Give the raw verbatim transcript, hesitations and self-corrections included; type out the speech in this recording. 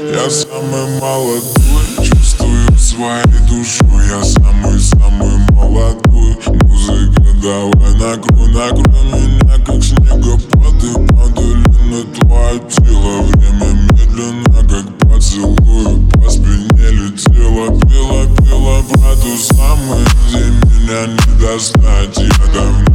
Я самый молодой, чувствую в своей душу. Я самый-самый молодой. Музыка, давай накрой, накрой меня, как снегопады. Падали на твое тело, время медленно, как поцелуй. По спине летела, пела, пела про ту самую, где меня не достать. Я давно